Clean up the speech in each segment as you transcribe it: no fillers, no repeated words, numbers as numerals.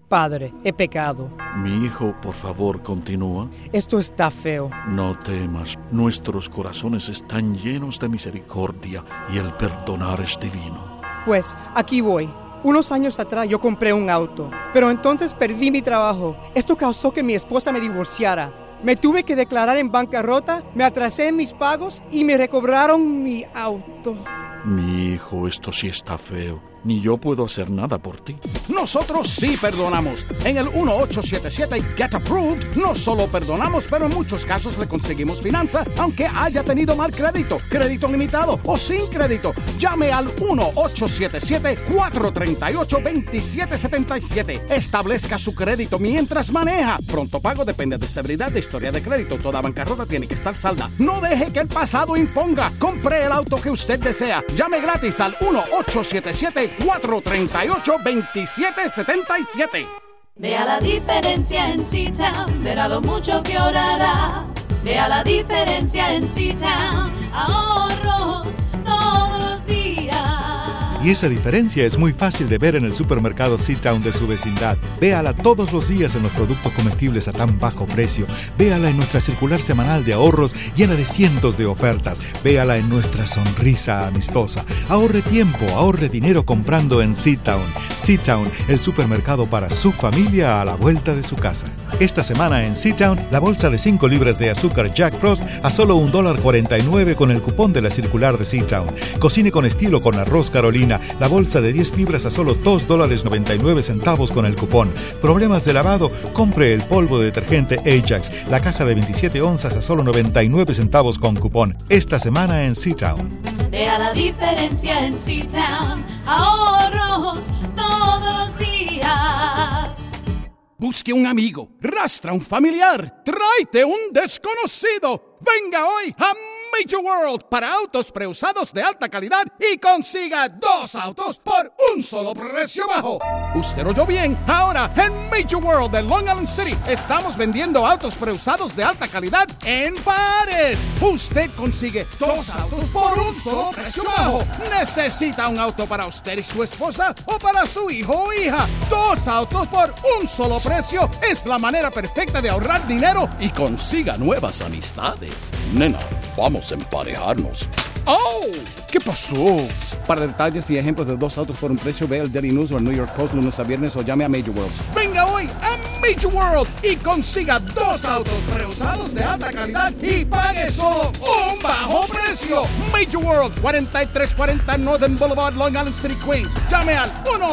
Padre, he pecado. Mi hijo, por favor, continúa. Esto está feo. No temas, nuestros corazones están llenos de misericordia y el perdonar es divino. Pues, aquí voy. Unos años atrás yo compré un auto, pero entonces perdí mi trabajo. Esto causó que mi esposa me divorciara. Me tuve que declarar en bancarrota, me atrasé en mis pagos y me recobraron mi auto. Mi hijo, esto sí está feo. Ni yo puedo hacer nada por ti. Nosotros sí perdonamos. En el 1877 Get Approved no solo perdonamos, pero en muchos casos le conseguimos finanza, aunque haya tenido mal crédito, crédito limitado o sin crédito. Llame al 1877-438-2777. Establezca su crédito mientras maneja. Pronto pago depende de severidad de historia de crédito. Toda bancarrota tiene que estar salda. No deje que el pasado imponga. Compre el auto que usted desea. Llame gratis al 1877-438-2777. Vea la diferencia en C-Town, verá lo mucho que ahorrará. Vea la diferencia en C-Town, ahorros todos los días. Y esa diferencia es muy fácil de ver en el supermercado C-Town de su vecindad. Véala todos los días en los productos comestibles a tan bajo precio. Véala en nuestra circular semanal de ahorros llena de cientos de ofertas. Véala en nuestra sonrisa amistosa. Ahorre tiempo, ahorre dinero comprando en C-Town. C-Town, el supermercado para su familia a la vuelta de su casa. Esta semana en C-Town, la bolsa de 5 libras de azúcar Jack Frost a solo $1.49 con el cupón de la circular de C-Town. Cocine con estilo con arroz Carolina. La bolsa de 10 libras a solo $2.99 con el cupón. Problemas de lavado, compre el polvo de detergente Ajax. La caja de 27 onzas a solo 99 centavos con cupón. Esta semana en C-Town. Vea la diferencia en C-Town, ahorros todos los días. Busque un amigo, rastra un familiar, tráete un desconocido. Venga hoy a Major World para autos preusados de alta calidad y consiga 2 autos por un solo precio bajo. Usted oyó bien. Ahora en Major World de Long Island City estamos vendiendo autos preusados de alta calidad en pares. Usted consigue 2 autos por un solo precio bajo. ¿Necesita un auto para usted y su esposa o para su hijo o hija? 2 autos por un solo precio es la manera perfecta de ahorrar dinero y consiga nuevas amistades. Nena, vamos a emparejarnos. ¡Oh! ¿Qué pasó? Para detalles y ejemplos de 2 autos por un precio, ve el Daily News o el New York Post lunes a viernes o llame a Major World. Venga hoy a Major World y consiga 2 autos preusados de alta calidad y pague solo un bajo precio. Major World, 4340 Northern Boulevard, Long Island City, Queens. Llame al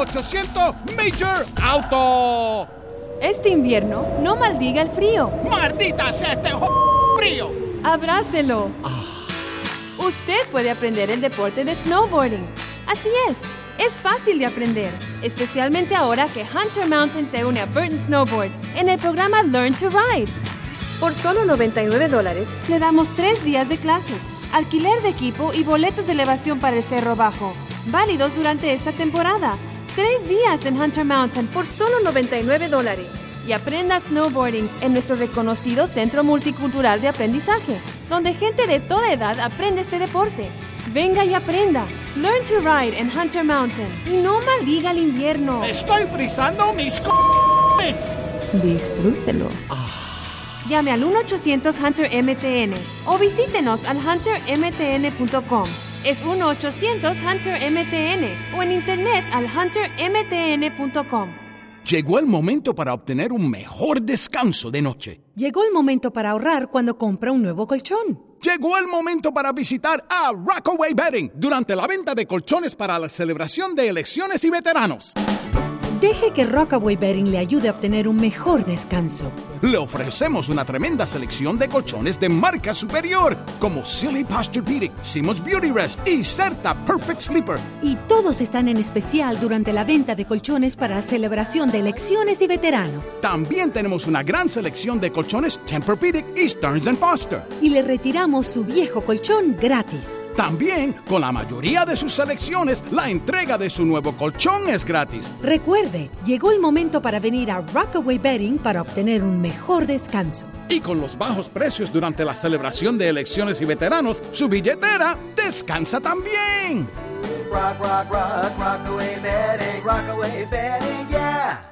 1-800-MAJOR-AUTO. Este invierno, no maldiga el frío. ¡Maldita sea este frío! Abrácelo. Usted puede aprender el deporte de snowboarding. Así es fácil de aprender, especialmente ahora que Hunter Mountain se une a Burton Snowboards en el programa Learn to Ride. Por solo $99 le damos 3 días de clases, alquiler de equipo y boletos de elevación para el Cerro Bajo, válidos durante esta temporada. 3 días en Hunter Mountain por solo $99. Y aprenda snowboarding en nuestro reconocido Centro Multicultural de Aprendizaje, donde gente de toda edad aprende este deporte. Venga y aprenda. Learn to Ride en Hunter Mountain. Y no maldiga el invierno. ¡Estoy frizando mis Disfrútelo. Llame al 1-800-HUNTER-MTN o visítenos al huntermtn.com. Es 1-800-HUNTER-MTN o en internet al huntermtn.com. Llegó el momento para obtener un mejor descanso de noche. Llegó el momento para ahorrar cuando compra un nuevo colchón. Llegó el momento para visitar a Rockaway Bedding durante la venta de colchones para la celebración de elecciones y veteranos. Deje que Rockaway Bedding le ayude a obtener un mejor descanso. Le ofrecemos una tremenda selección de colchones de marca superior, como Silly Posturepedic, Simmons Beauty Rest y Certa Perfect Sleeper. Y todos están en especial durante la venta de colchones para la celebración de elecciones y veteranos. También tenemos una gran selección de colchones Tempur-Pedic y Stearns & Foster. Y le retiramos su viejo colchón gratis. También, con la mayoría de sus selecciones, la entrega de su nuevo colchón es gratis. Recuerde, llegó el momento para venir a Rockaway Bedding para obtener un mejor descanso. Y con los bajos precios durante la celebración de elecciones y veteranos, su billetera descansa también. Rock, rock, rock, Rockaway Bedding, yeah.